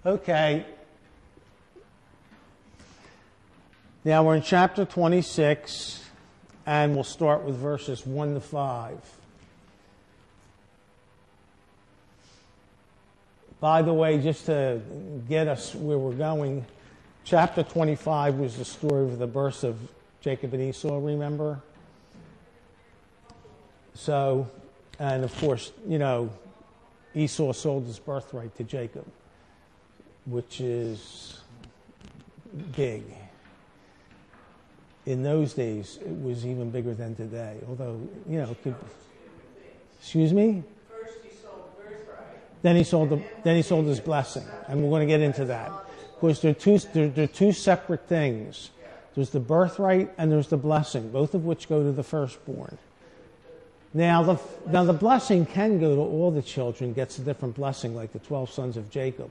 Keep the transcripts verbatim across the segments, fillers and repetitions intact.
Okay. Now we're in chapter twenty-six, and we'll start with verses one to five. By the way, just to get us where we're going, chapter twenty-five was the story of the birth of Jacob and Esau, remember? So, and of course, you know, Esau sold his birthright to Jacob, which is big. In those days, it was even bigger than today, although, you know, it could... Excuse me? First he sold birthright. Then he sold the, then he sold his blessing, and we're going to get into that. Of course, they're two, they're, they're two separate things. There's the birthright and there's the blessing, both of which go to the firstborn. Now the, now the blessing can go to all the children, gets a different blessing, like the twelve sons of Jacob.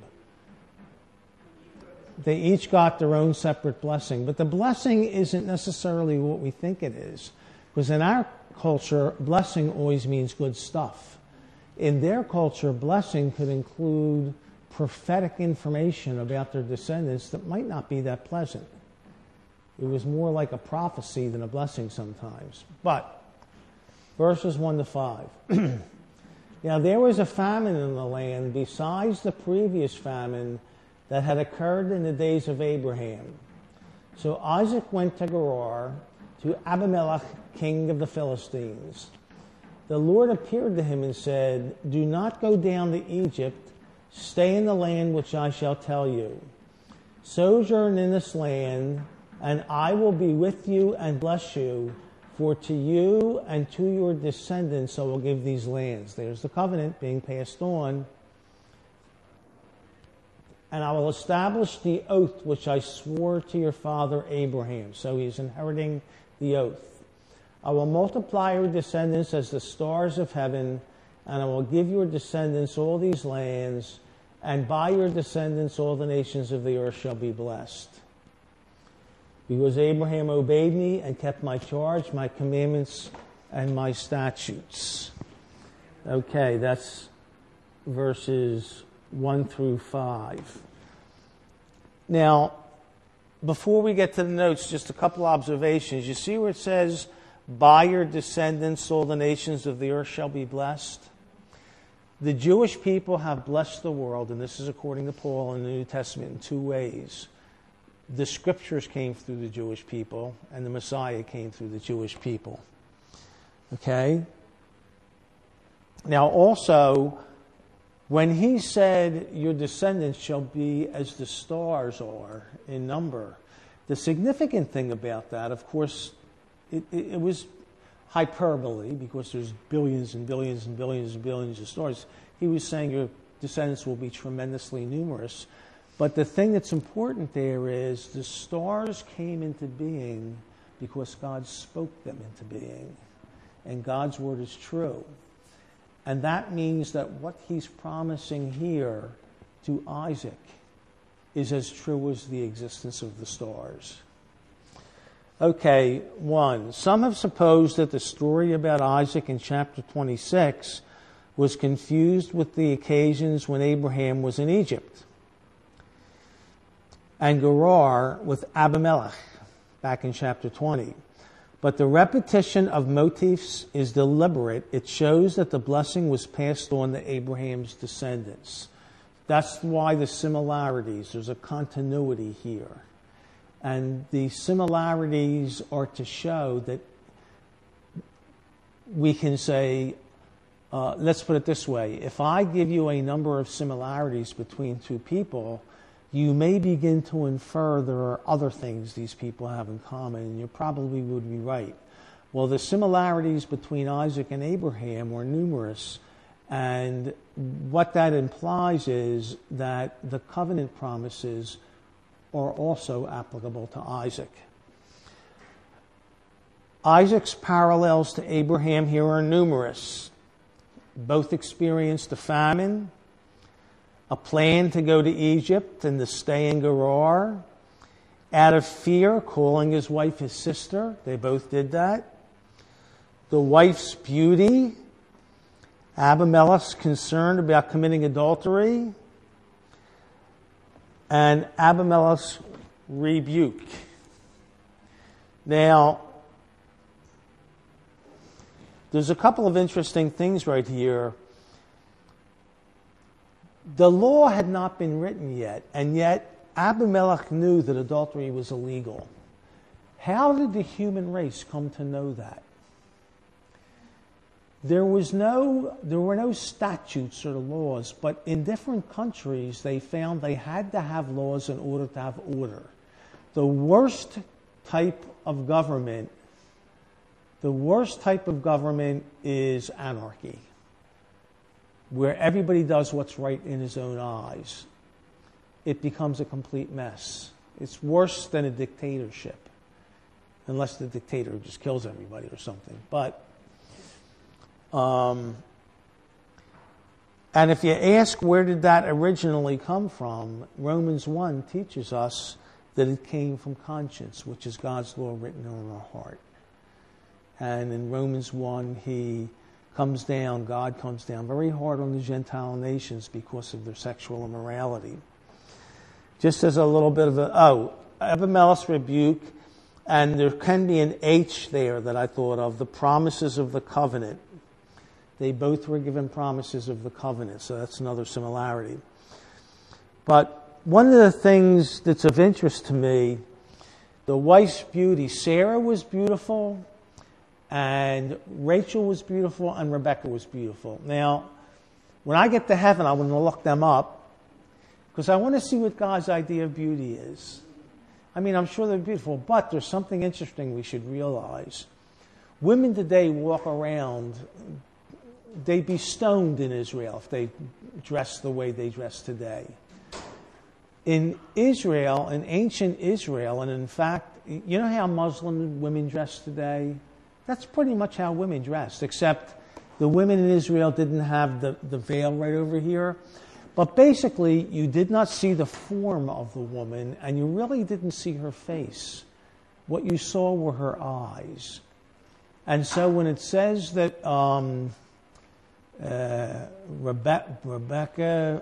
They each got their own separate blessing, but the blessing isn't necessarily what we think it is. Because in our culture, blessing always means good stuff. In their culture, blessing could include prophetic information about their descendants that might not be that pleasant. It was more like a prophecy than a blessing sometimes. But, verses one to five. Now there was a famine in the land besides the previous famine that had occurred in the days of Abraham. So Isaac went to Gerar, to Abimelech, king of the Philistines. The Lord appeared to him and said, "Do not go down to Egypt. Stay in the land which I shall tell you. Sojourn in this land, and I will be with you and bless you. For to you and to your descendants I will give these lands." There's the covenant being passed on. "And I will establish the oath which I swore to your father Abraham." So he's inheriting the oath. "I will multiply your descendants as the stars of heaven, and I will give your descendants all these lands, and by your descendants all the nations of the earth shall be blessed. Because Abraham obeyed me and kept my charge, my commandments, and my statutes." Okay, that's verses one through five. Now, before we get to the notes, just a couple observations. You see where it says, "By your descendants all the nations of the earth shall be blessed"? The Jewish people have blessed the world, and this is according to Paul in the New Testament, in two ways. The scriptures came through the Jewish people, and the Messiah came through the Jewish people. Okay? Now also, when he said, "Your descendants shall be as the stars are in number," the significant thing about that, of course, it, it, it was hyperbole, because there's billions and billions and billions and billions of stars. He was saying your descendants will be tremendously numerous. But the thing that's important there is the stars came into being because God spoke them into being. And God's word is true. And that means that what he's promising here to Isaac is as true as the existence of the stars. Okay, one. Some have supposed that the story about Isaac in chapter twenty-six was confused with the occasions when Abraham was in Egypt, and Gerar with Abimelech back in chapter twenty. But the repetition of motifs is deliberate. It shows that the blessing was passed on to Abraham's descendants. That's why the similarities, there's a continuity here. And the similarities are to show that we can say, uh, let's put it this way, if I give you a number of similarities between two people, you may begin to infer there are other things these people have in common, and you probably would be right. Well, the similarities between Isaac and Abraham were numerous, and what that implies is that the covenant promises are also applicable to Isaac. Isaac's parallels to Abraham here are numerous. Both experienced a famine, a plan to go to Egypt and to stay in Gerar, out of fear, calling his wife his sister. They both did that. The wife's beauty, Abimelech's concern about committing adultery, and Abimelech's rebuke. Now, there's a couple of interesting things right here. The law had not been written yet, and yet Abimelech knew that adultery was illegal. How did the human race come to know that? There was no, there were no statutes or laws, but in different countries they found they had to have laws in order to have order. The worst type of government, the worst type of government is anarchy, where everybody does what's right in his own eyes. It becomes a complete mess. It's worse than a dictatorship, unless the dictator just kills everybody or something. But Um, and if you ask where did that originally come from, Romans one teaches us that it came from conscience, which is God's law written on our heart. And in Romans one, he comes down, God comes down very hard on the Gentile nations because of their sexual immorality. Just as a little bit of a, oh, Abimelech's rebuke, and there can be an H there that I thought of, the promises of the covenant. They both were given promises of the covenant, so that's another similarity. But one of the things that's of interest to me, the wife's beauty. Sarah was beautiful, and Rachel was beautiful, and Rebecca was beautiful. Now, when I get to heaven, I want to look them up, because I want to see what God's idea of beauty is. I mean, I'm sure they're beautiful, but there's something interesting we should realize. Women today walk around, they'd be stoned in Israel if they dressed the way they dress today. In Israel, in ancient Israel, and in fact, you know how Muslim women dress today? That's pretty much how women dressed, except the women in Israel didn't have the, the veil right over here. But basically, you did not see the form of the woman, and you really didn't see her face. What you saw were her eyes. And so when it says that um, Uh, Rebe- Rebecca,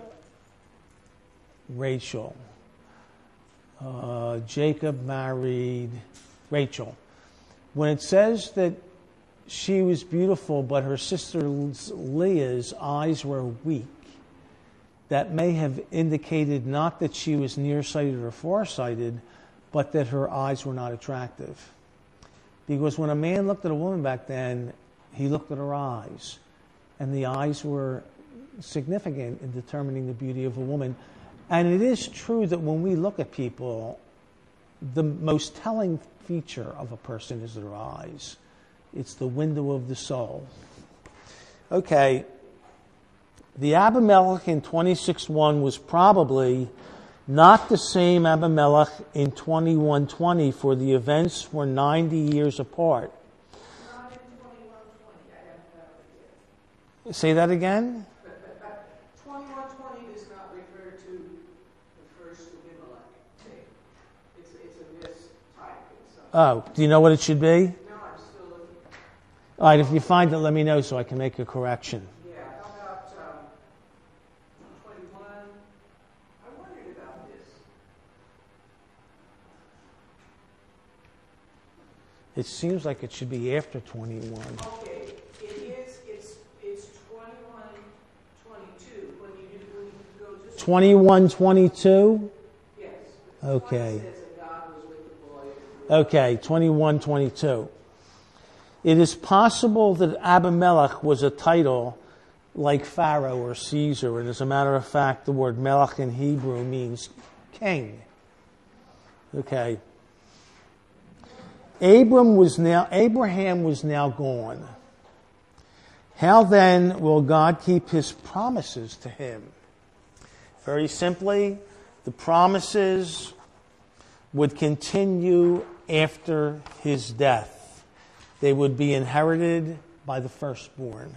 Rachel, uh, Jacob married Rachel. When it says that she was beautiful, but her sister Leah's eyes were weak, that may have indicated not that she was nearsighted or farsighted, but that her eyes were not attractive. Because when a man looked at a woman back then, he looked at her eyes. And the eyes were significant in determining the beauty of a woman. And it is true that when we look at people, the most telling feature of a person is their eyes. It's the window of the soul. Okay, the Abimelech in twenty-six one was probably not the same Abimelech in twenty-one twenty, for the events were ninety years apart. Say that again? twenty-one twenty does not refer to the first Abimelech. It's, it's a mistype. Oh, do you know what it should be? No, I'm still looking. All right, if you find it, let me know so I can make a correction. Yeah, how about um, twenty-one? I wondered about this. It seems like it should be after twenty-one. Okay, it is. It's it's twenty-one twenty-two. When you do, when you go to twenty-one twenty-two? Yes. Okay. twenty says that God was with the boy. Okay, twenty-one twenty-two. It is possible that Abimelech was a title like Pharaoh or Caesar, and as a matter of fact, the word Melech in Hebrew means king. Okay. Abram was now, Abraham was now gone. How then will God keep his promises to him? Very simply, the promises would continue after his death. They would be inherited by the firstborn.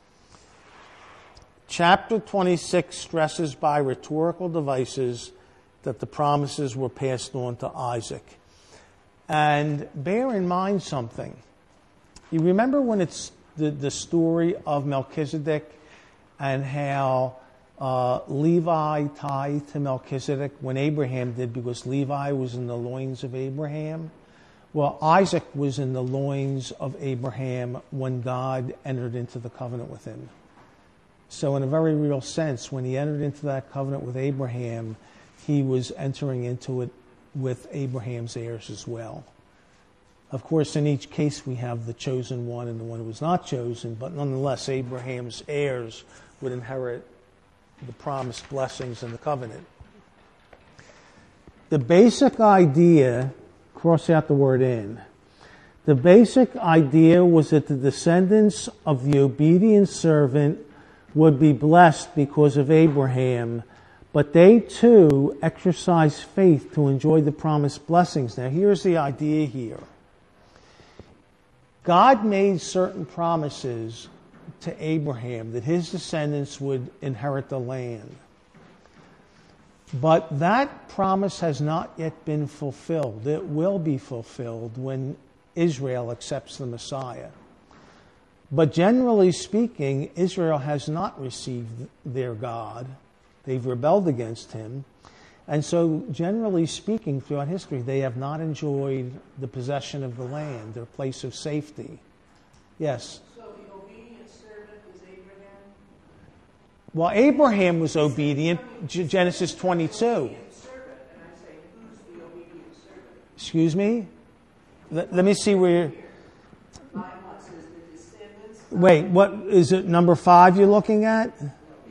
Chapter twenty-six stresses by rhetorical devices that the promises were passed on to Isaac. And bear in mind something. You remember when it's the, the story of Melchizedek and how Uh, Levi tied to Melchizedek when Abraham did, because Levi was in the loins of Abraham. Well, Isaac was in the loins of Abraham when God entered into the covenant with him. So in a very real sense, when he entered into that covenant with Abraham, he was entering into it with Abraham's heirs as well. Of course, in each case, we have the chosen one and the one who was not chosen, but nonetheless, Abraham's heirs would inherit the promised blessings in the covenant. The basic idea, cross out the word in, the basic idea was that the descendants of the obedient servant would be blessed because of Abraham, but they too exercised faith to enjoy the promised blessings. Now here's the idea here. God made certain promises to Abraham that his descendants would inherit the land. But that promise has not yet been fulfilled. It will be fulfilled when Israel accepts the Messiah. But generally speaking, Israel has not received their God. They've rebelled against him. And so, generally speaking, throughout history, they have not enjoyed the possession of the land, their place of safety. Yes? So the obedient servant is Abraham? Well, Abraham was obedient, Genesis twenty-two. Excuse me? Let, let me see where... Wait, what is it, number five you're looking at? The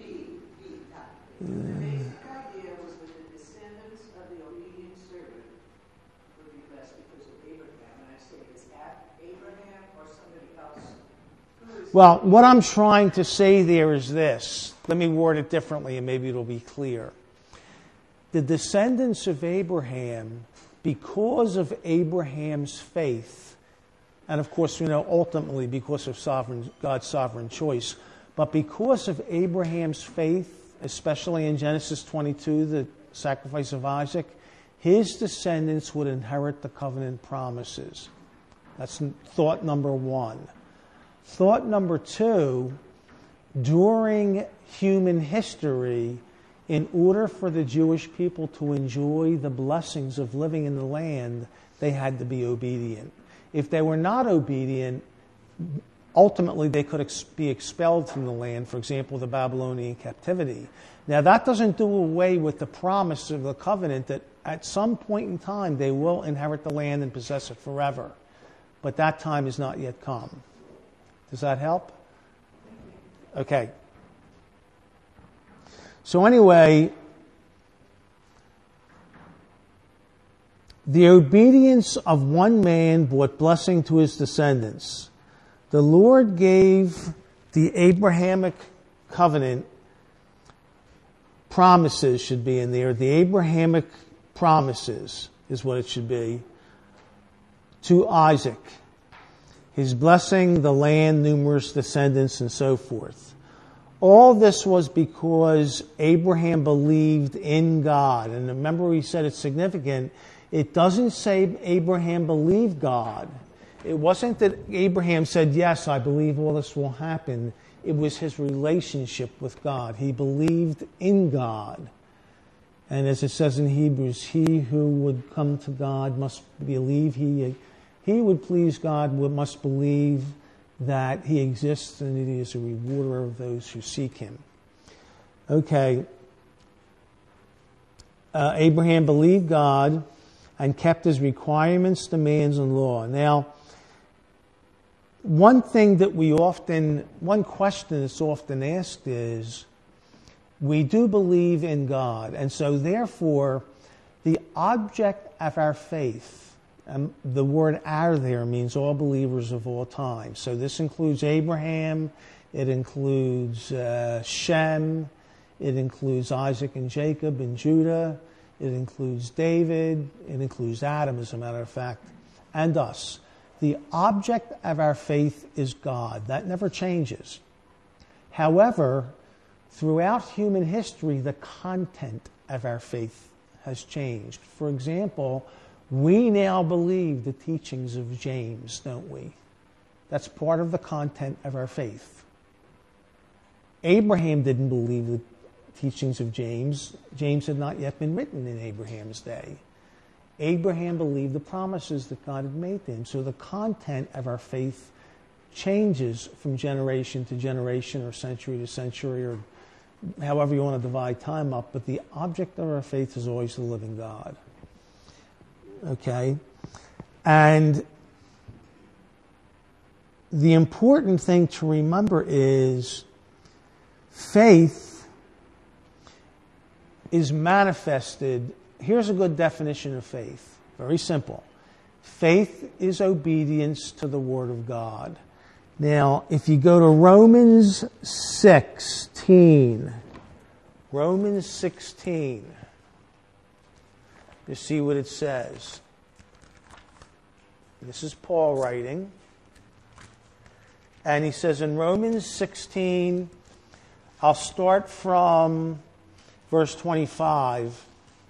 basic idea was that the descendants of the obedient servant would be blessed because of Abraham. And I say, is that Abraham or somebody else? Well, what I'm trying to say there is this. Let me word it differently and maybe it'll be clear. The descendants of Abraham, because of Abraham's faith, and of course, we know ultimately because of sovereign, God's sovereign choice, but because of Abraham's faith, especially in Genesis twenty-two, the sacrifice of Isaac, his descendants would inherit the covenant promises. That's thought number one. Thought number two, during human history, in order for the Jewish people to enjoy the blessings of living in the land, they had to be obedient. If they were not obedient, ultimately they could ex- be expelled from the land, for example, the Babylonian captivity. Now that doesn't do away with the promise of the covenant that at some point in time they will inherit the land and possess it forever. But that time has not yet come. Does that help? Okay. So anyway, the obedience of one man brought blessing to his descendants. The Lord gave the Abrahamic covenant promises, should be in there. The Abrahamic promises is what it should be, to Isaac. His blessing, the land, numerous descendants, and so forth. All this was because Abraham believed in God. And remember we said it's significant. It doesn't say Abraham believed God. It wasn't that Abraham said, yes, I believe all this will happen. It was his relationship with God. He believed in God. And as it says in Hebrews, he who would come to God must believe he, he would please God, must believe that he exists and that he is a rewarder of those who seek him. Okay. Uh, Abraham believed God and kept his requirements, demands, and law. Now, one thing that we often, one question that's often asked is, we do believe in God, and so therefore, the object of our faith, and the word "our" there means all believers of all time. So this includes Abraham, it includes uh, Shem, it includes Isaac and Jacob and Judah, it includes David, it includes Adam, as a matter of fact, and us. The object of our faith is God. That never changes. However, throughout human history, the content of our faith has changed. For example, we now believe the teachings of James, don't we? That's part of the content of our faith. Abraham didn't believe the teachings of James, James had not yet been written in Abraham's day. Abraham believed the promises that God had made to him. So the content of our faith changes from generation to generation or century to century or however you want to divide time up, but the object of our faith is always the living God. Okay? And the important thing to remember is faith is manifested. Here's a good definition of faith. Very simple. Faith is obedience to the Word of God. Now, if you go to Romans sixteen, Romans sixteen, you see what it says. This is Paul writing. And he says in Romans sixteen, I'll start from verse twenty-five.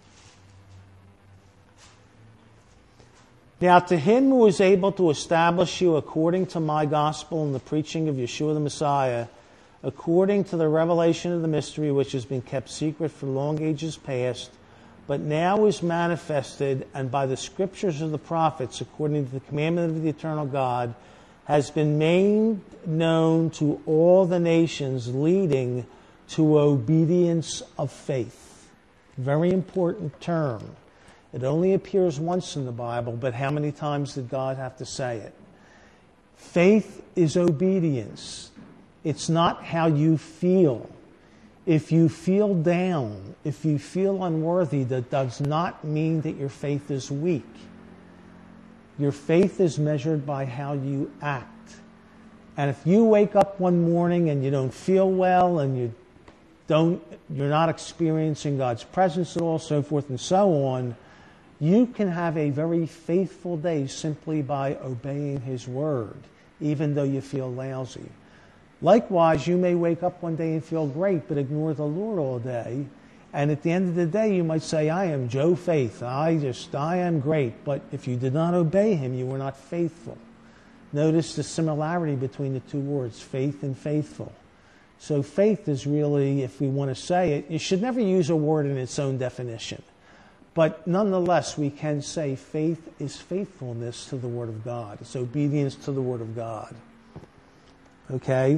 Now to him who is able to establish you according to my gospel and the preaching of Yeshua the Messiah, according to the revelation of the mystery which has been kept secret for long ages past, but now is manifested, and by the scriptures of the prophets, according to the commandment of the eternal God, has been made known to all the nations, leading to obedience of faith. Very important term. It only appears once in the Bible, but how many times did God have to say it? Faith is obedience. It's not how you feel. If you feel down, if you feel unworthy, that does not mean that your faith is weak. Your faith is measured by how you act. And if you wake up one morning and you don't feel well and you don't, you're not experiencing God's presence at all, so forth and so on, you can have a very faithful day simply by obeying His Word, even though you feel lousy. Likewise, you may wake up one day and feel great, but ignore the Lord all day. And at the end of the day, you might say, I am Joe Faith. I just, I am great. But if you did not obey Him, you were not faithful. Notice the similarity between the two words, faith and faithful. So faith is really, if we want to say it, you should never use a word in its own definition. But nonetheless, we can say faith is faithfulness to the Word of God. It's obedience to the Word of God. Okay?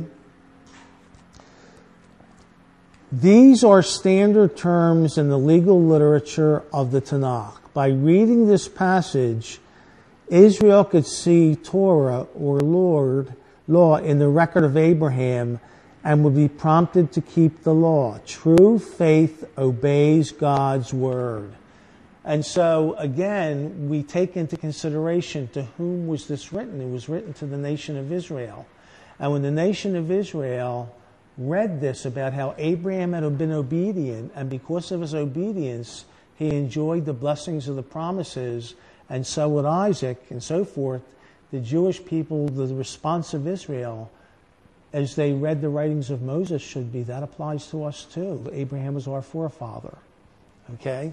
These are standard terms in the legal literature of the Tanakh. By reading this passage, Israel could see Torah or Lord, law in the record of Abraham and would be prompted to keep the law. True faith obeys God's word. And so, again, we take into consideration to whom was this written. It was written to the nation of Israel. And when the nation of Israel read this about how Abraham had been obedient, and because of his obedience, he enjoyed the blessings of the promises, and so would Isaac, and so forth, the Jewish people, the response of Israel, as they read the writings of Moses, should be, that applies to us too. Abraham was our forefather. Okay?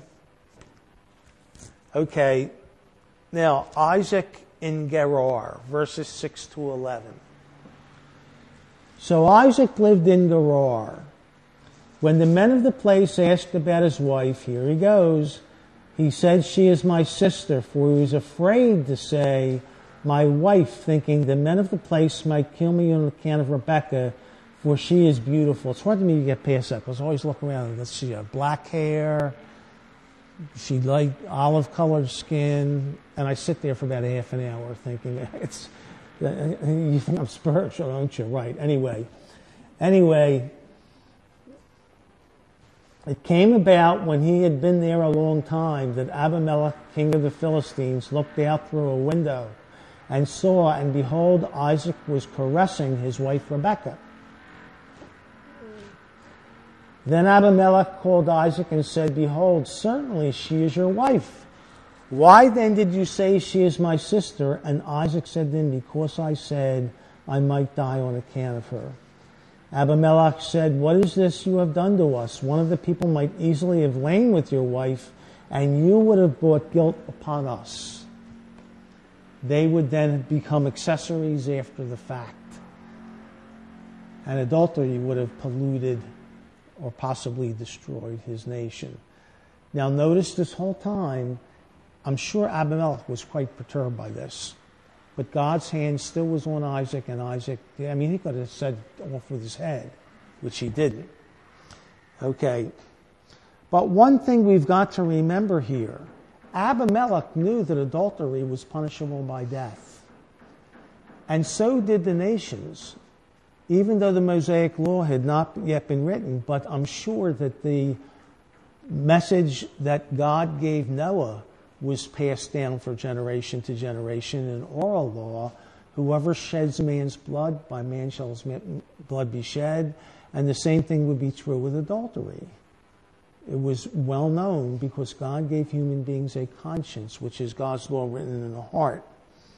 Okay. Now, Isaac in Gerar, verses six to eleven. So Isaac lived in Gerar. When the men of the place asked about his wife, here he goes, he said, she is my sister, for he was afraid to say, my wife, thinking the men of the place might kill me on account of Rebekah, for she is beautiful. It's hard for me to get past that, because I always look around and she had black hair, she liked olive-colored skin, and I sit there for about a half an hour thinking, it's, you think I'm spiritual, don't you? Right. Anyway, anyway, it came about when he had been there a long time that Abimelech, king of the Philistines, looked out through a window and saw, and behold, Isaac was caressing his wife Rebekah. Then Abimelech called Isaac and said, behold, certainly she is your wife. Why then did you say she is my sister? And Isaac said to him, because I said I might die on account of her. Abimelech said, what is this you have done to us? One of the people might easily have lain with your wife, and you would have brought guilt upon us. They would then become accessories after the fact. And adultery would have polluted or possibly destroyed his nation. Now notice this whole time, I'm sure Abimelech was quite perturbed by this. But God's hand still was on Isaac, and Isaac, I mean, he could have said off with his head, which he didn't. Okay. But one thing we've got to remember here, Abimelech knew that adultery was punishable by death. And so did the nations, even though the Mosaic law had not yet been written. But I'm sure that the message that God gave Noah was passed down from generation to generation in oral law. Whoever sheds man's blood, by man shall his blood be shed. And the same thing would be true with adultery. It was well known because God gave human beings a conscience, which is God's law written in the heart.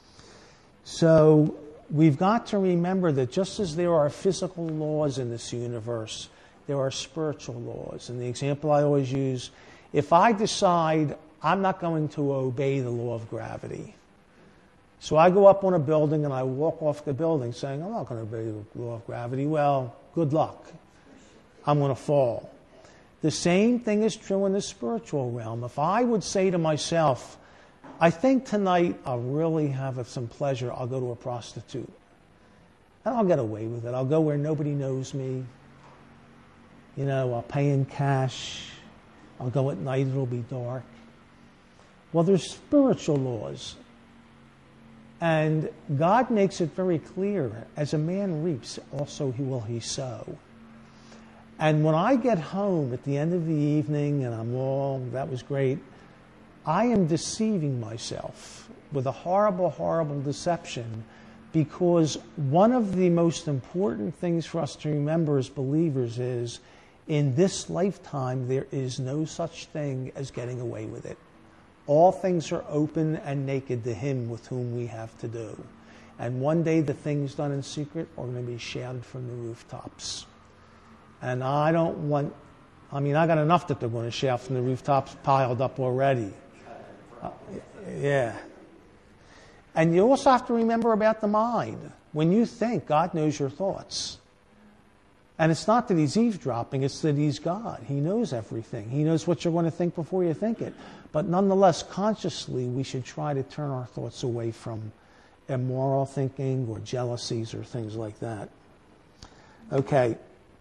So we've got to remember that just as there are physical laws in this universe, there are spiritual laws. And the example I always use, if I decide I'm not going to obey the law of gravity, so I go up on a building and I walk off the building saying, I'm not going to obey the law of gravity. Well, good luck. I'm going to fall. The same thing is true in the spiritual realm. If I would say to myself, I think tonight I'll really have some pleasure, I'll go to a prostitute. And I'll get away with it. I'll go where nobody knows me. You know, I'll pay in cash. I'll go at night, it'll be dark. Well, there's spiritual laws. And God makes it very clear, as a man reaps, also he will he sow. And when I get home at the end of the evening and I'm all, that was great, I am deceiving myself with a horrible, horrible deception, because one of the most important things for us to remember as believers is, in this lifetime, there is no such thing as getting away with it. All things are open and naked to him with whom we have to do. And one day the things done in secret are going to be shouted from the rooftops. And I don't want, I mean, I got enough that they're going to shout from the rooftops piled up already. Uh, yeah. And you also have to remember about the mind. When you think, God knows your thoughts. And it's not that he's eavesdropping, it's that he's God. He knows everything. He knows what you're going to think before you think it. But nonetheless, consciously, we should try to turn our thoughts away from immoral thinking or jealousies or things like that. Okay.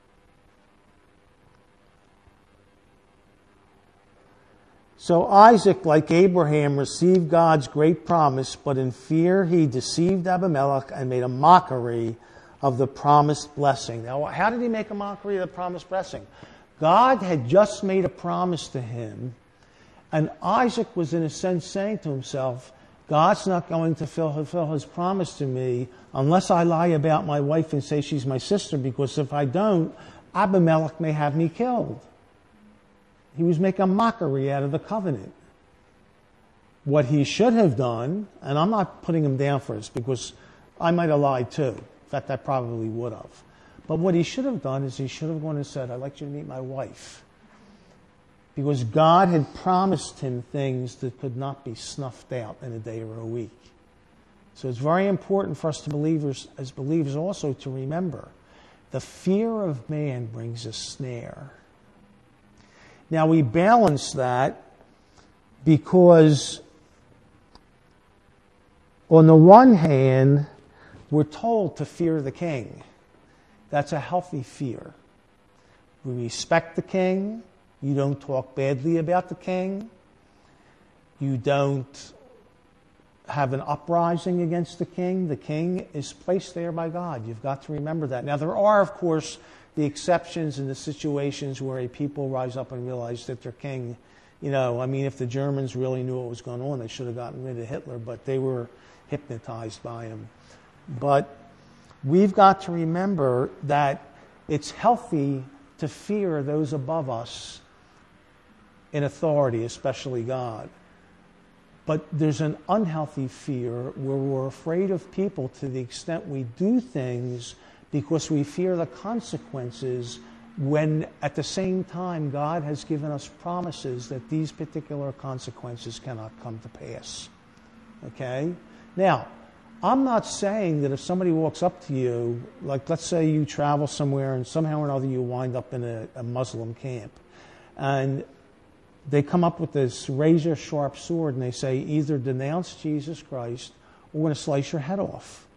So Isaac, like Abraham, received God's great promise, but in fear he deceived Abimelech and made a mockery of the promised blessing. Now, how did he make a mockery of the promised blessing? God had just made a promise to him, and Isaac was in a sense saying to himself, God's not going to fulfill his promise to me unless I lie about my wife and say she's my sister, because if I don't, Abimelech may have me killed. He was making a mockery out of the covenant. What he should have done, and I'm not putting him down for this because I might have lied too. In fact, I probably would have. But what he should have done is he should have gone and said, I'd like you to meet my wife. Because God had promised him things that could not be snuffed out in a day or a week. So it's very important for us to believers, as believers also to remember, the fear of man brings a snare. Now we balance that because on the one hand, we're told to fear the king. That's a healthy fear. We respect the king. You don't talk badly about the king. You don't have an uprising against the king. The king is placed there by God. You've got to remember that. Now, there are, of course, the exceptions in the situations where a people rise up and realize that their king, you know, I mean, if the Germans really knew what was going on, they should have gotten rid of Hitler, but they were hypnotized by him. But we've got to remember that it's healthy to fear those above us in authority, especially God. But there's an unhealthy fear where we're afraid of people to the extent we do things because we fear the consequences, when at the same time God has given us promises that these particular consequences cannot come to pass. Okay? Now, I'm not saying that if somebody walks up to you, like let's say you travel somewhere and somehow or another you wind up in a, a Muslim camp, and they come up with this razor sharp sword and they say either denounce Jesus Christ or we're going to slice your head off.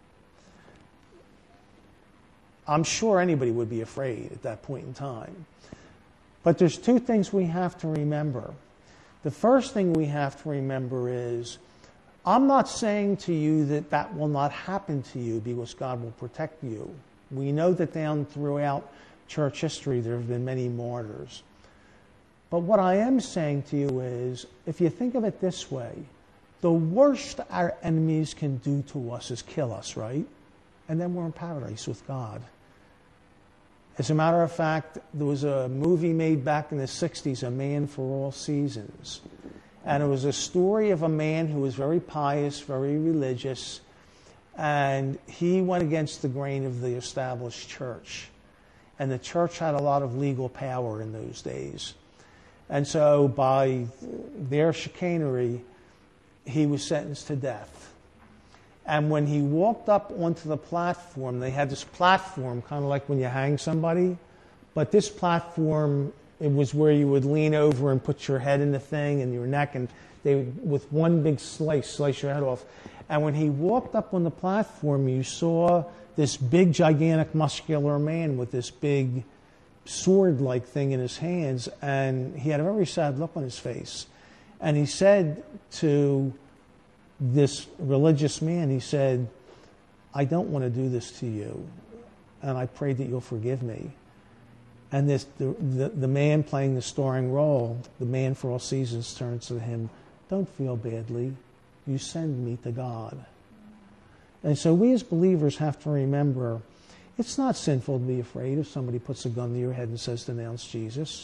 I'm sure anybody would be afraid at that point in time. But there's two things we have to remember. The first thing we have to remember is, I'm not saying to you that that will not happen to you because God will protect you. We know that down throughout church history there have been many martyrs. But what I am saying to you is, if you think of it this way, the worst our enemies can do to us is kill us, right? And then we're in paradise with God. As a matter of fact, there was a movie made back in the sixties, A Man for All Seasons. And it was a story of a man who was very pious, very religious, and he went against the grain of the established church. And the church had a lot of legal power in those days. And so by their chicanery, he was sentenced to death. And when he walked up onto the platform, they had this platform, kind of like when you hang somebody, but this platform, it was where you would lean over and put your head in the thing and your neck, and they would, with one big slice, slice your head off. And when he walked up on the platform, you saw this big, gigantic, muscular man with this big sword-like thing in his hands, and he had a very sad look on his face. And he said to this religious man, he said, I don't want to do this to you, and I pray that you'll forgive me. And this, the, the, the man playing the starring role, the Man for All Seasons, turns to him, don't feel badly. You send me to God. And so we as believers have to remember, it's not sinful to be afraid if somebody puts a gun to your head and says, denounce Jesus.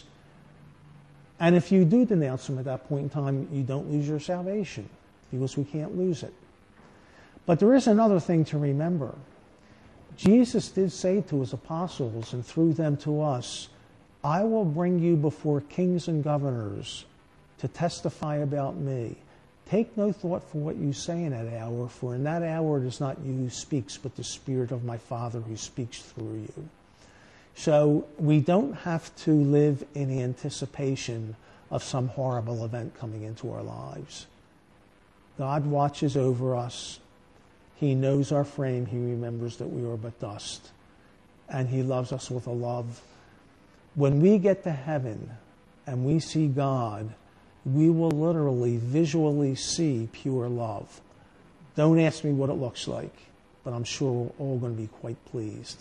And if you do denounce him at that point in time, you don't lose your salvation, because we can't lose it. But there is another thing to remember. Jesus did say to his apostles, and through them to us, I will bring you before kings and governors to testify about me. Take no thought for what you say in that hour, for in that hour it is not you who speaks, but the Spirit of my Father who speaks through you. So we don't have to live in anticipation of some horrible event coming into our lives. God watches over us. He knows our frame. He remembers that we are but dust. And he loves us with a love. When we get to heaven and we see God, we will literally, visually see pure love. Don't ask me what it looks like, but I'm sure we're all going to be quite pleased.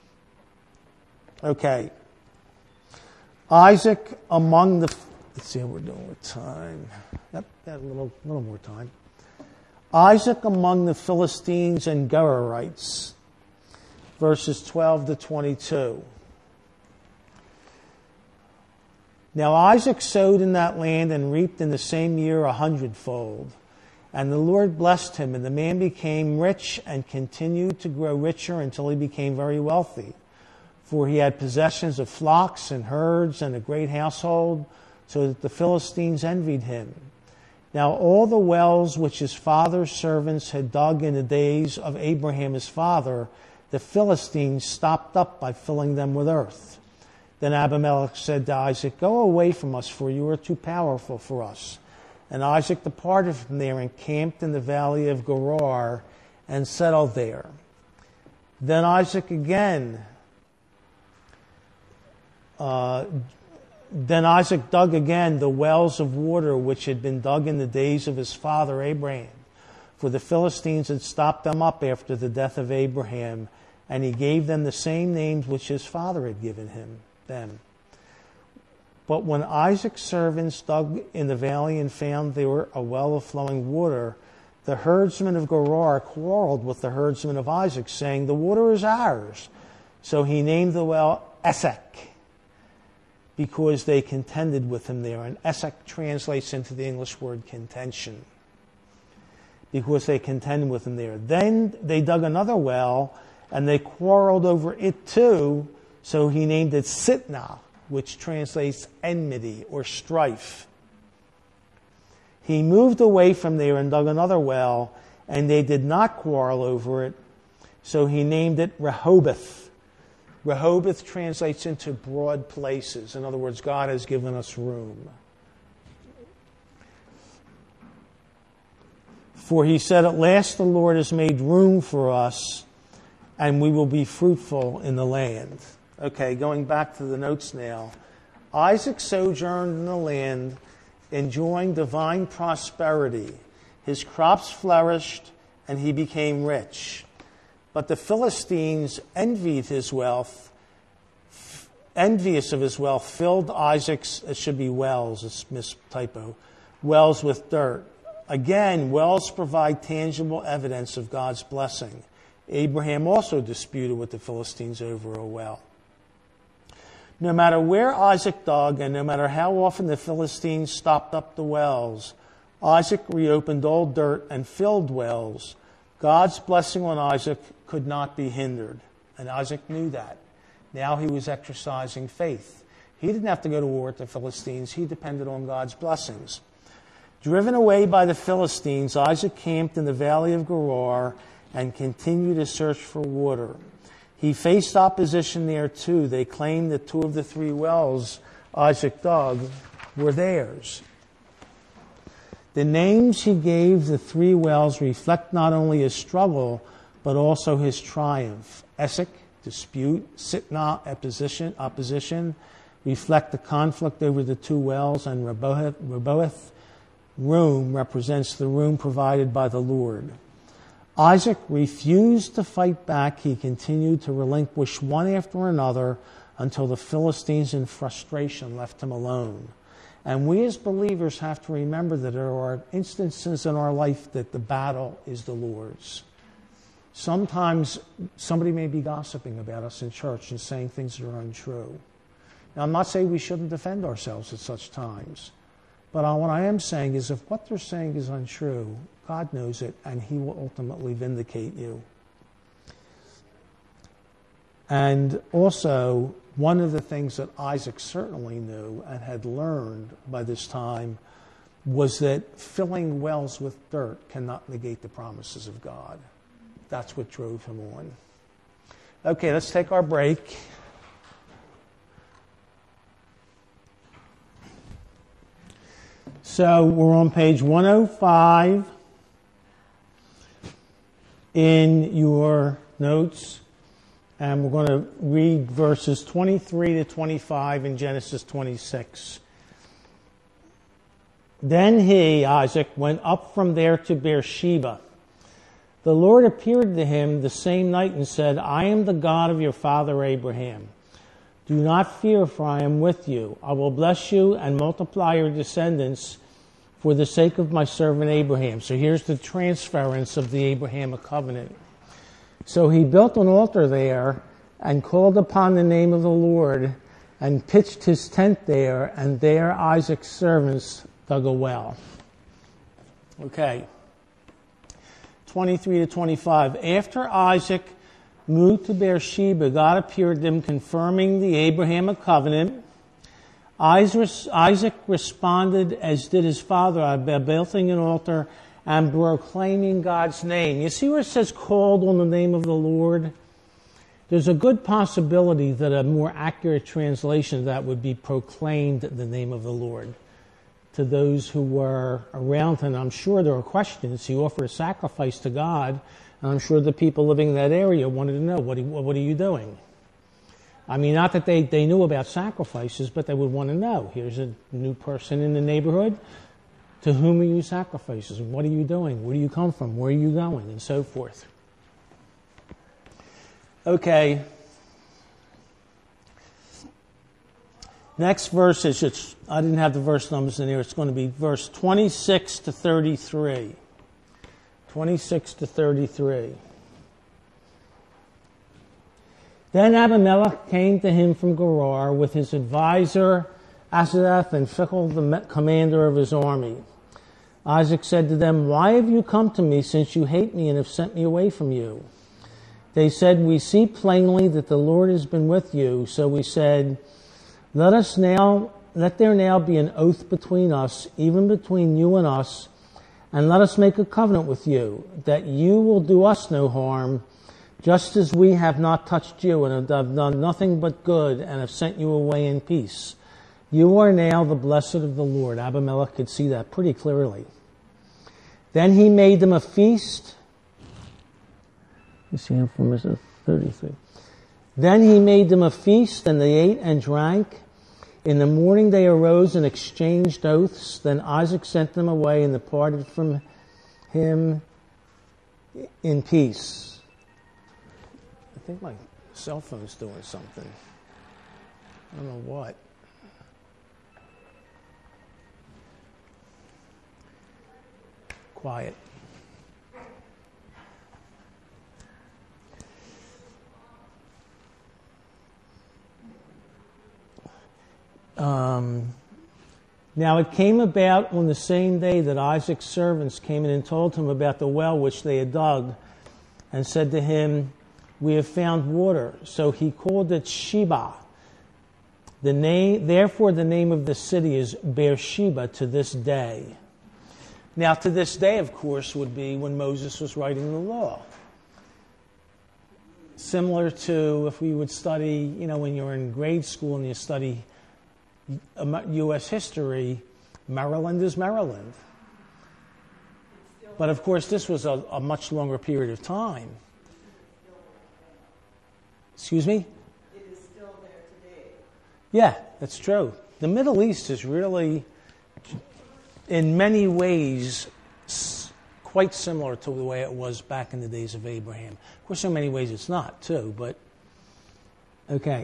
Okay. Isaac among the... Let's see how we're doing with time. Yep, got a little, little more time. Isaac among the Philistines and Gerarites, verses twelve to twenty-two. Now Isaac sowed in that land and reaped in the same year a hundredfold. And the Lord blessed him, and the man became rich and continued to grow richer until he became very wealthy. For he had possessions of flocks and herds and a great household, so that the Philistines envied him. Now all the wells which his father's servants had dug in the days of Abraham his father, the Philistines stopped up by filling them with earth. Then Abimelech said to Isaac, go away from us, for you are too powerful for us. And Isaac departed from there and camped in the valley of Gerar and settled there. Then Isaac again, uh, Then Isaac dug again the wells of water which had been dug in the days of his father Abraham. For the Philistines had stopped them up after the death of Abraham, and he gave them the same names which his father had given him them. But when Isaac's servants dug in the valley and found there a well of flowing water, the herdsmen of Gerar quarreled with the herdsmen of Isaac, saying, the water is ours. So he named the well Esek, because they contended with him there. And Esek translates into the English word contention. Because they contended with him there. Then they dug another well, and they quarreled over it too, so he named it Sitnah, which translates enmity or strife. He moved away from there and dug another well, and they did not quarrel over it, so he named it Rehoboth. Rehoboth translates into broad places. In other words, God has given us room. For he said, at last the Lord has made room for us, and we will be fruitful in the land. Okay, going back to the notes now. Isaac sojourned in the land, enjoying divine prosperity. His crops flourished, and he became rich. But the Philistines envied his wealth, envious of his wealth, filled Isaac's, it should be wells, it's mistypo, wells with dirt. Again, wells provide tangible evidence of God's blessing. Abraham also disputed with the Philistines over a well. No matter where Isaac dug, and no matter how often the Philistines stopped up the wells, Isaac reopened old dirt and filled wells. God's blessing on Isaac could not be hindered. And Isaac knew that. Now he was exercising faith. He didn't have to go to war with the Philistines. He depended on God's blessings. Driven away by the Philistines, Isaac camped in the valley of Gerar and continued to search for water. He faced opposition there too. They claimed that two of the three wells Isaac dug were theirs. The names he gave the three wells reflect not only his struggle, but also his triumph. Esek, dispute, Sitnah, opposition, opposition, reflect the conflict over the two wells, and Rehoboth, Rehoboth, room, represents the room provided by the Lord. Isaac refused to fight back. He continued to relinquish one after another until the Philistines in frustration left him alone. And we as believers have to remember that there are instances in our life that the battle is the Lord's. Sometimes somebody may be gossiping about us in church and saying things that are untrue. Now, I'm not saying we shouldn't defend ourselves at such times. But what I am saying is if what they're saying is untrue, God knows it, and he will ultimately vindicate you. And also, one of the things that Isaac certainly knew and had learned by this time was that filling wells with dirt cannot negate the promises of God. That's what drove him on. Okay, let's take our break. So we're on page one oh five in your notes, and we're going to read verses twenty-three to twenty-five in Genesis twenty-six. Then he, Isaac, went up from there to Beersheba. The Lord appeared to him the same night and said, I am the God of your father Abraham. Do not fear, for I am with you. I will bless you and multiply your descendants for the sake of my servant Abraham. So here's the transference of the Abrahamic covenant. So he built an altar there and called upon the name of the Lord and pitched his tent there, and there Isaac's servants dug a well. Okay. twenty-three to twenty-five. After Isaac moved to Beersheba, God appeared to him confirming the Abrahamic covenant. Isaac responded as did his father by building an altar and proclaiming God's name. You see where it says called on the name of the Lord? There's a good possibility that a more accurate translation of that would be proclaimed the name of the Lord to those who were around him. I'm sure there were questions. He offered a sacrifice to God, and I'm sure the people living in that area wanted to know, what are, what are you doing? I mean, not that they, they knew about sacrifices, but they would want to know. Here's a new person in the neighborhood. To whom are you sacrificing? What are you doing? Where do you come from? Where are you going? And so forth. Okay. Next verse is, it's, I didn't have the verse numbers in here. It's going to be verse twenty-six to thirty-three. twenty-six to thirty-three. Then Abimelech came to him from Gerar with his advisor Asaph and Phicol, the commander of his army. Isaac said to them, Why have you come to me, since you hate me and have sent me away from you? They said, We see plainly that the Lord has been with you. So we said, Let us now, let there now be an oath between us, even between you and us, and let us make a covenant with you, that you will do us no harm, just as we have not touched you and have done nothing but good and have sent you away in peace. You are now the blessed of the Lord." Abimelech could see that pretty clearly. Then he made them a feast. You see him from verse thirty-three. Then he made them a feast, and they ate and drank. In the morning they arose and exchanged oaths. Then Isaac sent them away and departed from him in peace. I think my cell phone's doing something. I don't know what. Quiet. Um, now it came about on the same day that Isaac's servants came in and told him about the well which they had dug, and said to him, "We have found water." So he called it Sheba. The name, therefore, the name of the city is Beersheba to this day. Now, to this day, of course, would be when Moses was writing the law. Similar to if we would study, you know, when you're in grade school and you study U S history, Maryland is Maryland. But of course, this was a, a much longer period of time. Excuse me? It is still there today. Yeah, that's true. The Middle East is really, in many ways, quite similar to the way it was back in the days of Abraham. Of course, in many ways it's not, too, but okay.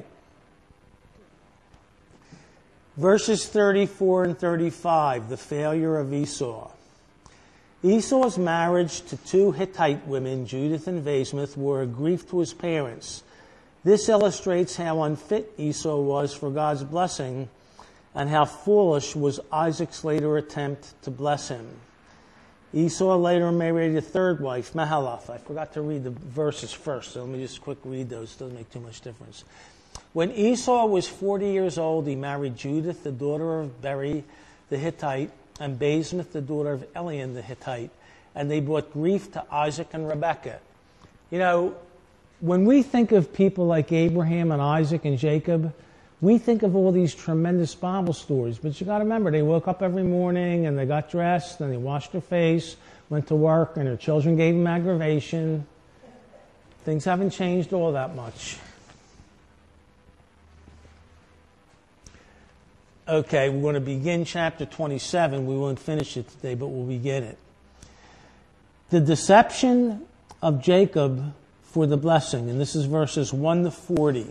Verses thirty-four and thirty-five, the failure of Esau. Esau's marriage to two Hittite women, Judith and Basemath, were a grief to his parents. This illustrates how unfit Esau was for God's blessing and how foolish was Isaac's later attempt to bless him. Esau later married a third wife, Mahalath. I forgot to read the verses first, so let me just quick read those. It doesn't make too much difference. When Esau was forty years old, he married Judith, the daughter of Beri the Hittite, and Basemath, the daughter of Eliam the Hittite, and they brought grief to Isaac and Rebekah. You know, when we think of people like Abraham and Isaac and Jacob, we think of all these tremendous Bible stories, but you got to remember, they woke up every morning and they got dressed and they washed their face, went to work, and their children gave them aggravation. Things haven't changed all that much. Okay, we're going to begin chapter twenty-seven. We won't finish it today, but we'll begin it. The deception of Jacob for the blessing, and this is verses one to forty.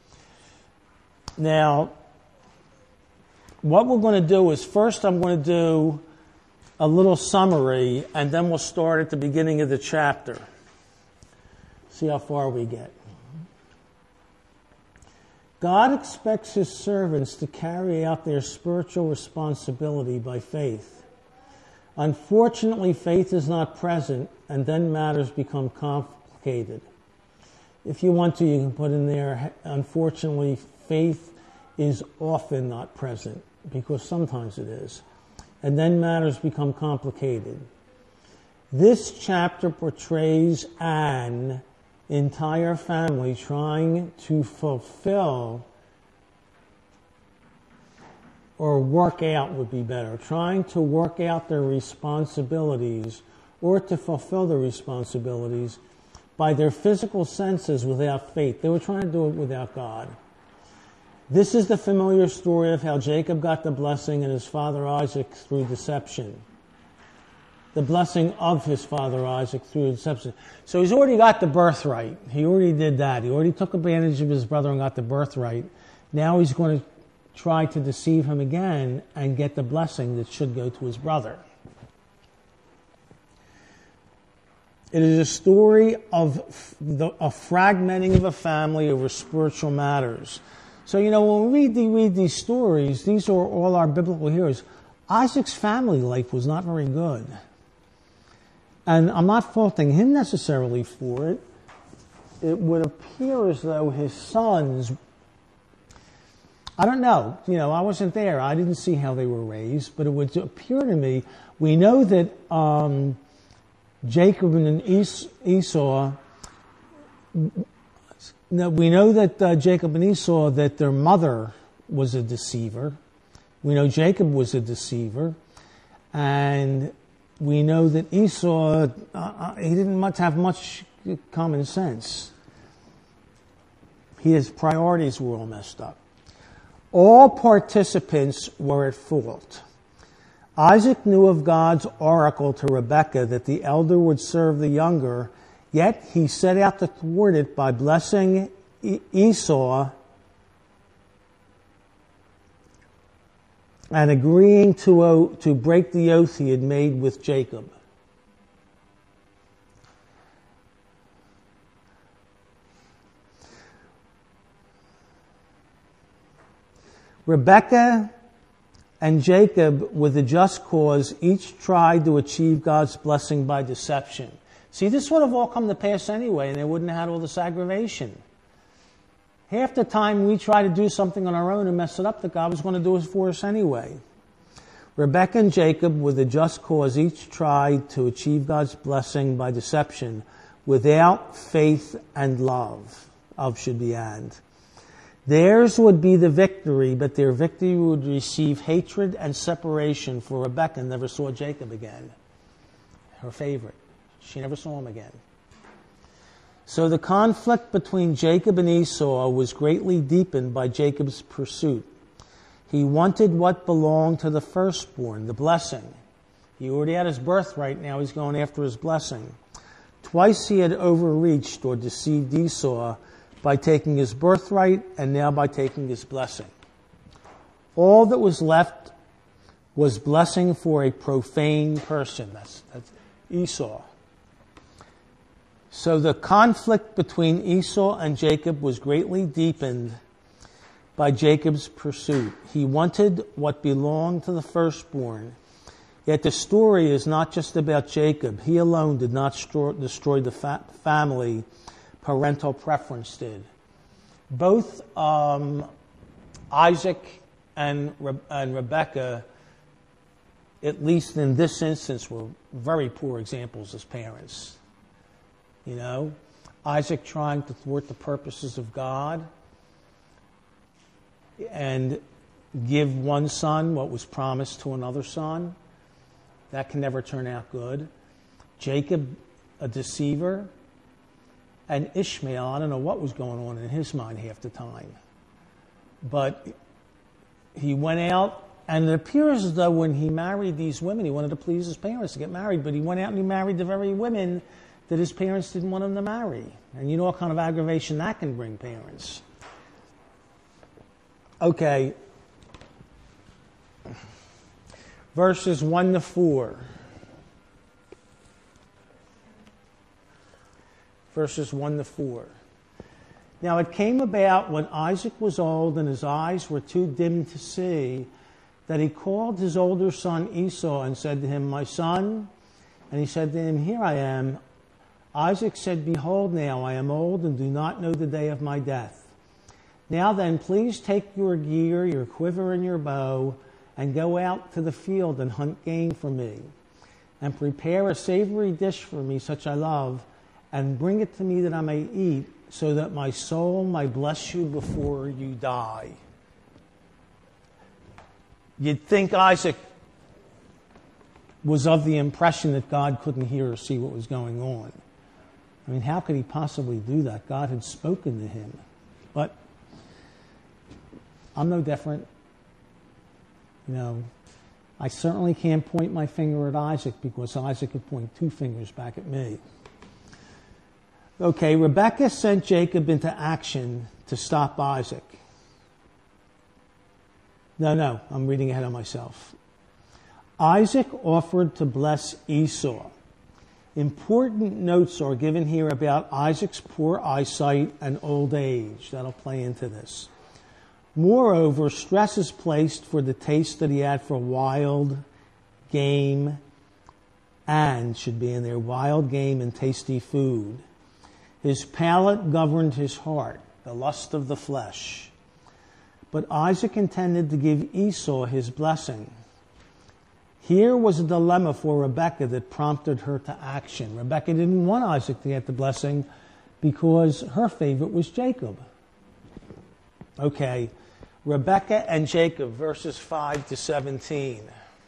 Now, what we're going to do is first I'm going to do a little summary, and then we'll start at the beginning of the chapter. See how far we get. God expects His servants to carry out their spiritual responsibility by faith. Unfortunately, faith is not present, and then matters become complicated. If you want to, you can put in there, unfortunately, faith is often not present, because sometimes it is. And then matters become complicated. This chapter portrays an entire family trying to fulfill, or work out would be better, trying to work out their responsibilities or to fulfill their responsibilities by their physical senses without faith. They were trying to do it without God. This is the familiar story of how Jacob got the blessing and his father Isaac through deception. The blessing of his father Isaac through deception. So he's already got the birthright. He already did that. He already took advantage of his brother and got the birthright. Now he's going to try to deceive him again and get the blessing that should go to his brother. It is a story of the, a fragmenting of a family over spiritual matters. So, you know, when we read, the, read these stories, these are all our biblical heroes. Isaac's family life was not very good. And I'm not faulting him necessarily for it. It would appear as though his sons I don't know. You know, I wasn't there. I didn't see how they were raised, but it would appear to me, we know that um, Jacob and Es- Esau, no, we know that uh, Jacob and Esau, that their mother was a deceiver. We know Jacob was a deceiver. And we know that Esau, uh, he didn't much have much common sense. His priorities were all messed up. All participants were at fault. Isaac knew of God's oracle to Rebekah that the elder would serve the younger, yet he set out to thwart it by blessing Esau and agreeing to, uh, to break the oath he had made with Jacob. Rebekah and Jacob, with a just cause, each tried to achieve God's blessing by deception. See, this would have all come to pass anyway, and they wouldn't have had all this aggravation. Half the time we try to do something on our own and mess it up, that God was going to do it for us anyway. Rebekah and Jacob, with a just cause, each tried to achieve God's blessing by deception without faith and love. Of should be and. Theirs would be the victory, but their victory would receive hatred and separation, for Rebekah never saw Jacob again. Her favorite. She never saw him again. So the conflict between Jacob and Esau was greatly deepened by Jacob's pursuit. He wanted what belonged to the firstborn, the blessing. He already had his birthright, now he's going after his blessing. Twice he had overreached or deceived Esau by taking his birthright and now by taking his blessing. All that was left was blessing for a profane person. That's, that's Esau. So the conflict between Esau and Jacob was greatly deepened by Jacob's pursuit. He wanted what belonged to the firstborn. Yet the story is not just about Jacob. He alone did not destroy the fa- family. Parental preference did. Both um, Isaac and, Re- and Rebekah, at least in this instance, were very poor examples as parents. You know, Isaac trying to thwart the purposes of God and give one son what was promised to another son. That can never turn out good. Jacob, a deceiver. And Ishmael, I don't know what was going on in his mind half the time. But he went out, and it appears as though when he married these women, he wanted to please his parents to get married, but he went out and he married the very women that his parents didn't want him to marry. And you know what kind of aggravation that can bring parents. Okay. Verses one to four. Verses one to four. Now it came about when Isaac was old and his eyes were too dim to see, that he called his older son Esau and said to him, "My son." And he said to him, "Here I am." Isaac said, "Behold now, I am old and do not know the day of my death. Now then, please take your gear, your quiver, and your bow, and go out to the field and hunt game for me, and prepare a savory dish for me, such I love, and bring it to me that I may eat, so that my soul may bless you before you die." You'd think Isaac was of the impression that God couldn't hear or see what was going on. I mean, how could he possibly do that? God had spoken to him. But I'm no different. You know, I certainly can't point my finger at Isaac because Isaac could point two fingers back at me. Okay, Rebekah sent Jacob into action to stop Isaac. No, no, I'm reading ahead of myself. Isaac offered to bless Esau. Important notes are given here about Isaac's poor eyesight and old age. That'll play into this. Moreover, stress is placed for the taste that he had for wild game and, should be in there, wild game and tasty food. His palate governed his heart, the lust of the flesh. But Isaac intended to give Esau his blessing. Here was a dilemma for Rebekah that prompted her to action. Rebekah didn't want Isaac to get the blessing because her favorite was Jacob. Okay, Rebekah and Jacob, verses five to seventeen.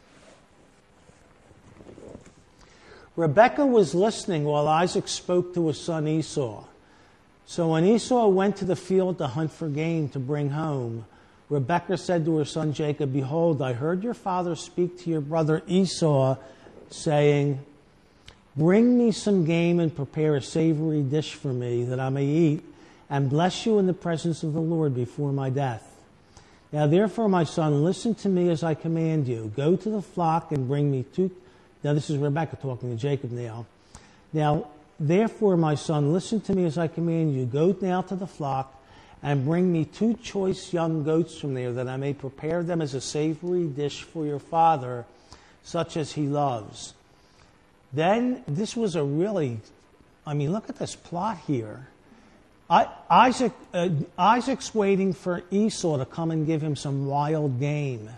Rebekah was listening while Isaac spoke to his son Esau. So when Esau went to the field to hunt for game to bring home, Rebekah said to her son Jacob, "Behold, I heard your father speak to your brother Esau, saying, 'Bring me some game and prepare a savory dish for me, that I may eat and bless you in the presence of the Lord before my death. Now therefore, my son, listen to me as I command you. Go to the flock and bring me two..." Now this is Rebekah talking to Jacob now. "Now therefore, my son, listen to me as I command you. Go now to the flock and bring me two choice young goats from there, that I may prepare them as a savory dish for your father, such as he loves." Then, this was a really, I mean, look at this plot here. I, Isaac, uh, Isaac's waiting for Esau to come and give him some wild game.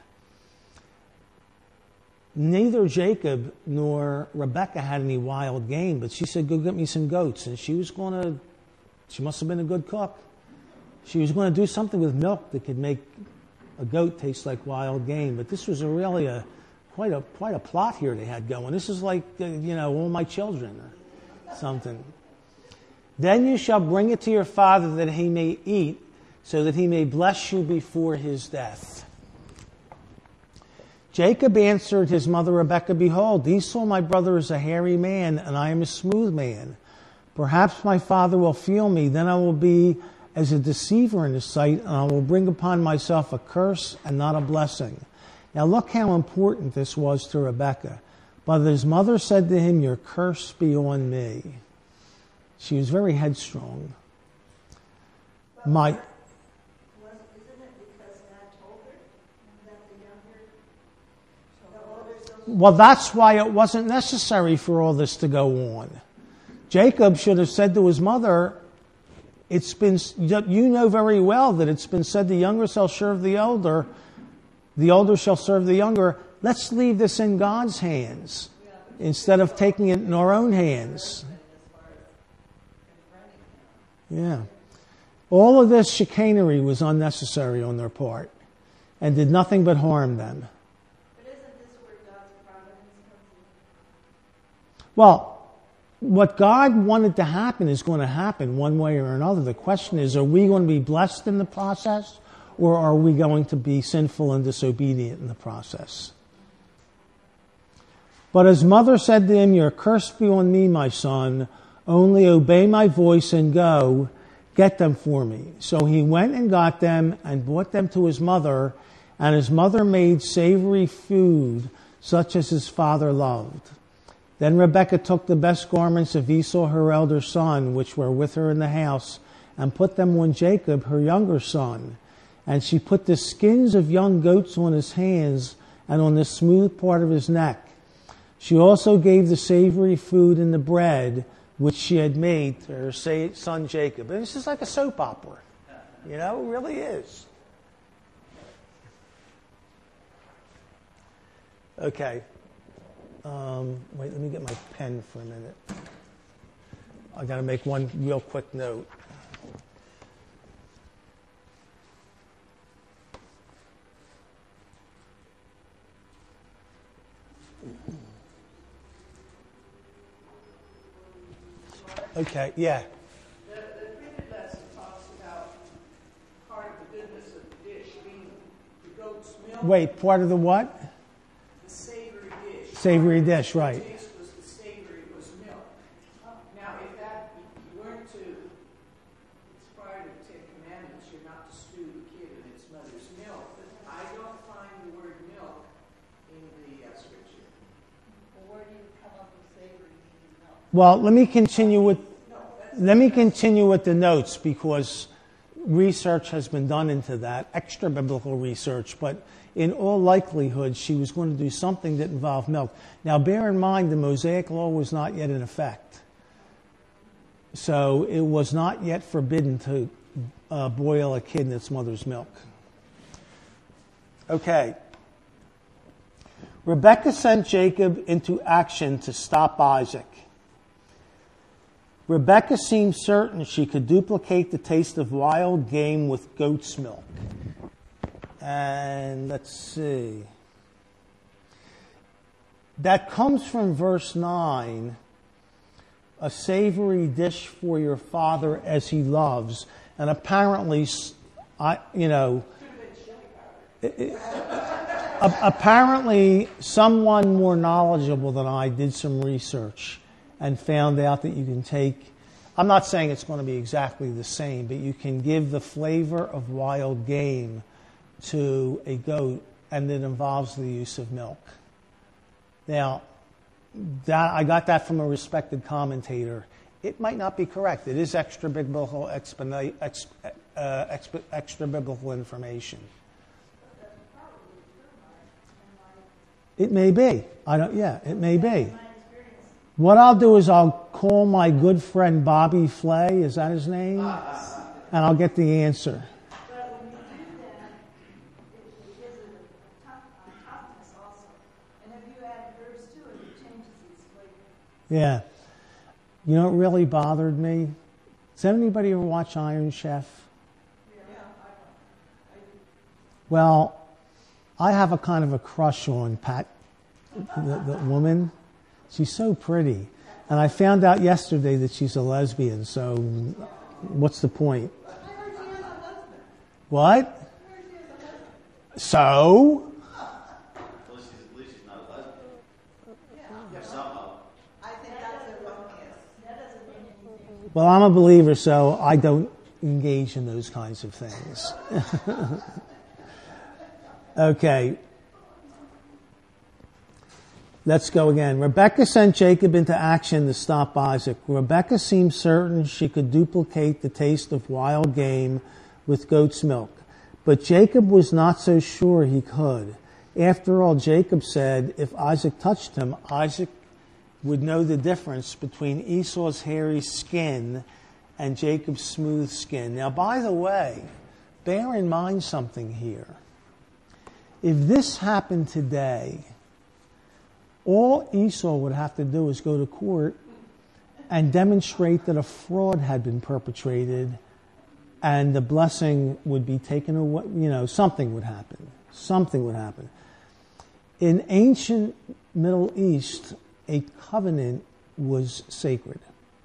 Neither Jacob nor Rebekah had any wild game, but she said, "Go get me some goats." And she was going to, she must have been a good cook. She was going to do something with milk that could make a goat taste like wild game. But this was a really a quite a quite a plot here they had going. This is like, uh, you know, All My Children or something. "Then you shall bring it to your father that he may eat, so that he may bless you before his death." Jacob answered his mother Rebekah, "Behold, Esau my brother is a hairy man, and I am a smooth man. Perhaps my father will feel me, then I will be as a deceiver in his sight, and I will bring upon myself a curse and not a blessing." Now look how important this was to Rebekah. But his mother said to him, "Your curse be on me." She was very headstrong. My, well, that's why it wasn't necessary for all this to go on. Jacob should have said to his mother, "It's been, you know very well that it's been said the younger shall serve the elder, the older shall serve the younger. Let's leave this in God's hands instead of taking it in our own hands." Yeah. All of this chicanery was unnecessary on their part and did nothing but harm them. But isn't this where God's providence comes in? Well, what God wanted to happen is going to happen one way or another. The question is, are we going to be blessed in the process, or are we going to be sinful and disobedient in the process? But his mother said to him, "Your curse be on me, my son. Only obey my voice and go, get them for me." So he went and got them and brought them to his mother, and his mother made savory food such as his father loved. Then Rebekah took the best garments of Esau, her elder son, which were with her in the house, and put them on Jacob, her younger son. And she put the skins of young goats on his hands and on the smooth part of his neck. She also gave the savory food and the bread which she had made to her son Jacob. And this is like a soap opera. You know, it really is. Okay. Um, wait, let me get my pen for a minute. I got to make one real quick note. Okay, yeah. The, the printed lesson talks about part of the goodness of the dish being the goat's milk. Wait, part of the what? The savory dish. Savory dish, right. The taste was the savory was milk. Now, if that, if you weren't to, it's part of the Ten Commandments, you're not to stew the kid in its mother's milk. But I don't find the word milk in the uh, scripture. Well, where do you come up with savory meaning milk? Well, let me continue with let me continue with the notes, because research has been done into that, extra biblical research, but in all likelihood she was going to do something that involved milk. Now bear in mind the Mosaic law was not yet in effect. So it was not yet forbidden to uh, boil a kid in its mother's milk. Okay. Rebekah sent Jacob into action to stop Isaac. Rebekah seemed certain she could duplicate the taste of wild game with goat's milk. And let's see. That comes from verse nine. A savory dish for your father as he loves. And apparently, I, you know, it, it, apparently someone more knowledgeable than I did some research and found out that you can take, I'm not saying it's going to be exactly the same, but you can give the flavor of wild game to a goat, and it involves the use of milk. Now, that, I got that from a respected commentator. It might not be correct. It is extra biblical, expana- ex, uh, exp, extra biblical information. It may be. I don't. Yeah, it may be. What I'll do is I'll call my good friend Bobby Flay. Is that his name? And I'll get the answer. But when you do that, it gives it a tough, a toughness also. And if you add herbs to it, it changes its flavor. Yeah. You know what really bothered me? Does anybody ever watch Iron Chef? Yeah, I, I do. Well, I have a kind of a crush on Pat, the, the woman. She's so pretty. And I found out yesterday that she's a lesbian, so what's the point? I heard she has a husband. What? I heard she has a husband. So? At least she's, at least she's not a lesbian. Yeah. Somehow. I think that's erroneous. That doesn't mean anything. Well, I'm a believer, so I don't engage in those kinds of things. Okay. Let's go again. Rebekah sent Jacob into action to stop Isaac. Rebekah seemed certain she could duplicate the taste of wild game with goat's milk. But Jacob was not so sure he could. After all, Jacob said if Isaac touched him, Isaac would know the difference between Esau's hairy skin and Jacob's smooth skin. Now, by the way, bear in mind something here. If this happened today, all Esau would have to do is go to court and demonstrate that a fraud had been perpetrated, and the blessing would be taken away. You know, something would happen. Something would happen. In ancient Middle East, a covenant was sacred.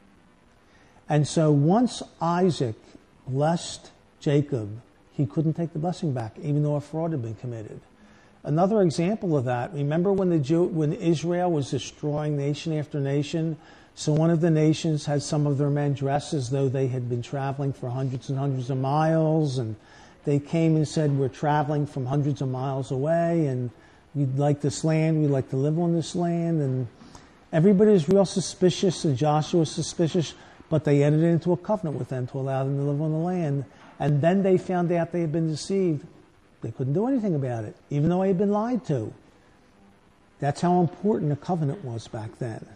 And so once Isaac blessed Jacob, he couldn't take the blessing back, even though a fraud had been committed. Another example of that, remember when the Jew, when Israel was destroying nation after nation? So one of the nations had some of their men dressed as though they had been traveling for hundreds and hundreds of miles, and they came and said, we're traveling from hundreds of miles away, and we'd like this land, we'd like to live on this land, and everybody was real suspicious, and Joshua was suspicious, but they entered into a covenant with them to allow them to live on the land. And then they found out they had been deceived. They couldn't do anything about it, even though they had been lied to. That's how important a covenant was back then.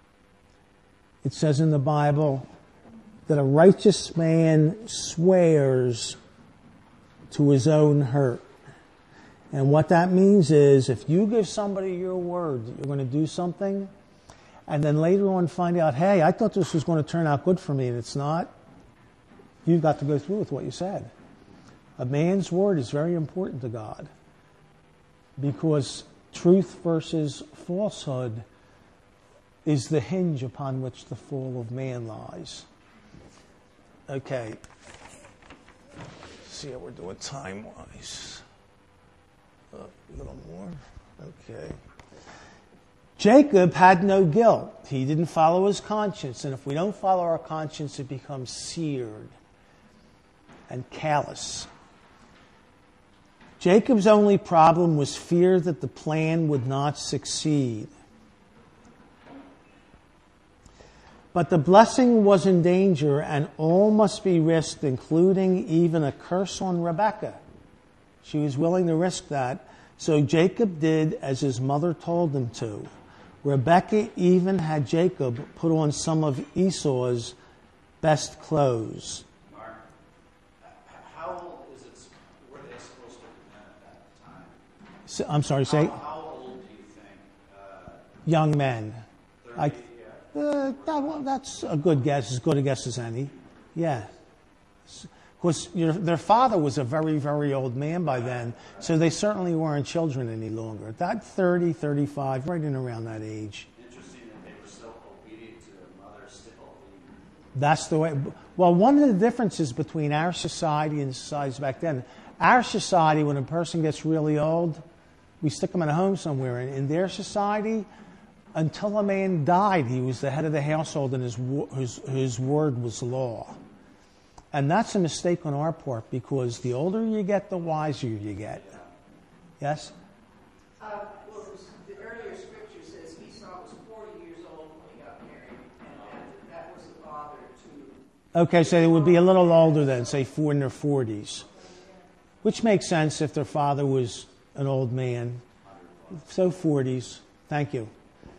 It says in the Bible that a righteous man swears to his own hurt. And what that means is if you give somebody your word that you're going to do something, and then later on find out, hey, I thought this was going to turn out good for me, and it's not, you've got to go through with what you said. A man's word is very important to God because truth versus falsehood is the hinge upon which the fall of man lies. Okay. Let's see how we're doing time-wise. Uh, a little more. Okay. Jacob had no guilt. He didn't follow his conscience. And if we don't follow our conscience, it becomes seared and callous. Jacob's only problem was fear that the plan would not succeed. But the blessing was in danger, and all must be risked, including even a curse on Rebekah. She was willing to risk that. So Jacob did as his mother told him to. Rebekah even had Jacob put on some of Esau's best clothes. Mark, how old is it? Were they supposed to repent at that time? So, I'm sorry, say, How, how old do you think? Uh, young men. thirty, I, yeah. uh, that, well, that's a good guess, as good a guess as any. Yeah. Of course, your, their father was a very, very old man by then, so they certainly weren't children any longer. That thirty, thirty-five, right in around that age. Interesting that they were so obedient to their mother still. That's the way. Well, one of the differences between our society and societies back then, our society, when a person gets really old, we stick them in a home somewhere. And in their society, until a man died, he was the head of the household and his, his, his word was law. And that's a mistake on our part, because the older you get, the wiser you get. Yes? Uh, well, it was, the earlier scripture says Esau was forty years old when he got married, and that, that was the father to... Okay, so they would be a little older then, say four in their forties. Which makes sense if their father was an old man. So forties. Thank you.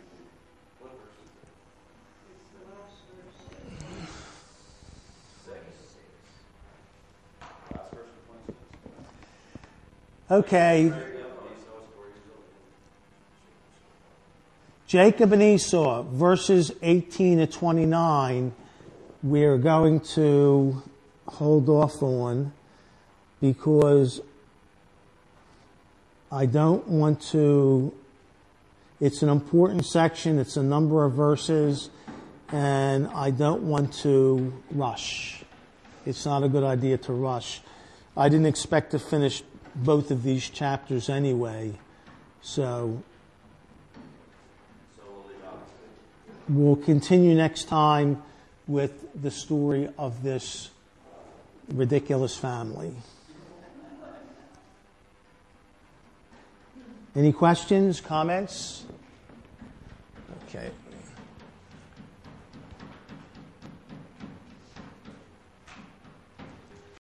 Okay. Jacob and Esau, verses eighteen to twenty-nine, we're going to hold off on because I don't want to, it's an important section, it's a number of verses, and I don't want to rush. It's not a good idea to rush. I didn't expect to finish both of these chapters anyway, so we'll continue next time with the story of this ridiculous family. Any questions, comments? Okay.